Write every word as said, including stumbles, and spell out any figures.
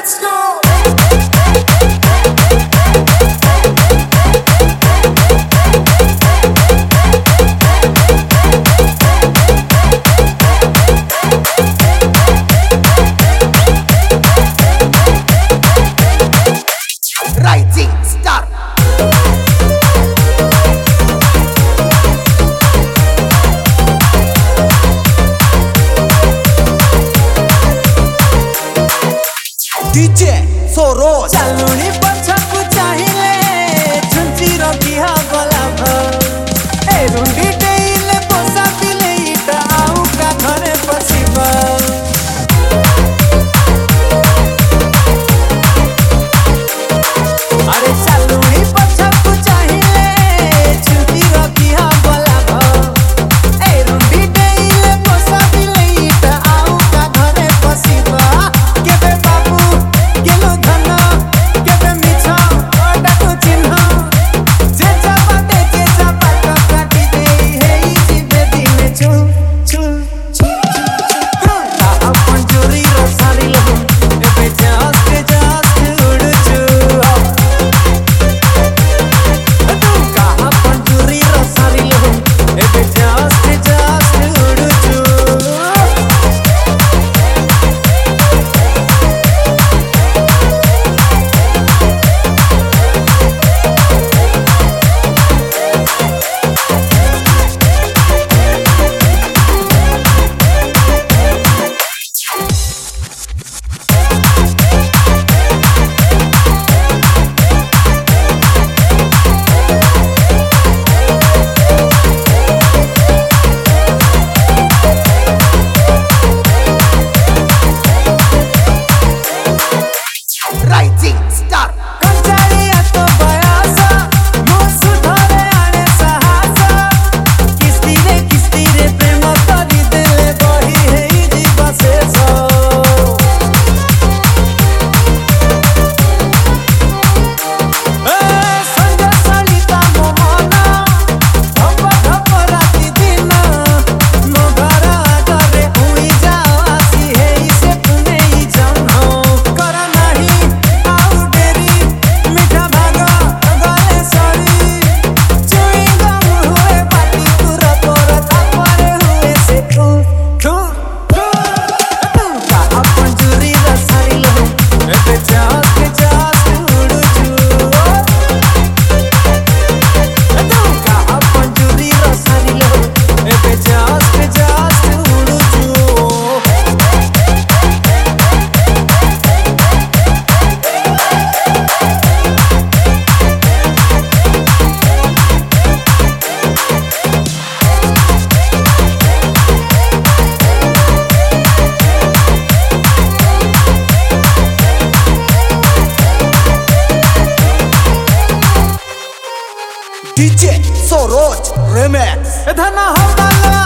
Let's go. Rising star. D J Soroj चालुनी पछाकु चाहिले छुंची रखी हा गलाभ ए रुंडी डेइले पोसा दिले इटा आउ का घरे पसिब अरे चालुनी पछाकु चाहिले छुंची रखी हा गलाभ ए रुंडी डेइले पोसा दिले इटा आउ का घरे पसिब केबे बाबू गेलो धन केबे मिछा डाको चिन्ह जे जाबाते जे जाबाट काटी देई हेई जिबे दिने छु छु छु ता अपन चोरी रो सारी लो एबे जास्ते जास्ते उड़छु तू का अपन चोरी रो सारी लो एबे जास्ते जास्ते उड़छु Rising star. कंचाळी तो बयासा मोसु धरे आणे साहसा किस्ती रे किस्ती रे प्रेम करी देले बही हेई जीवा शेष ए संग सलिता मोहना धप धप राती दिन नो घरा करे हुई जावासी हेई से पुनेई जन्म कर नाही आउ डेरी मीठा भागा गले सरी चुई गम हुए पाटी तुर पर थापरे हुए से ठू ठू ठू तू का अपन चुरी रा सारी लो एबे जास्ते जास्ते उड़छु तू का अपन चुरी रा सारी लो एबे जास्ते जास्ते उड़छु D J Soroj Remix. धन हवाला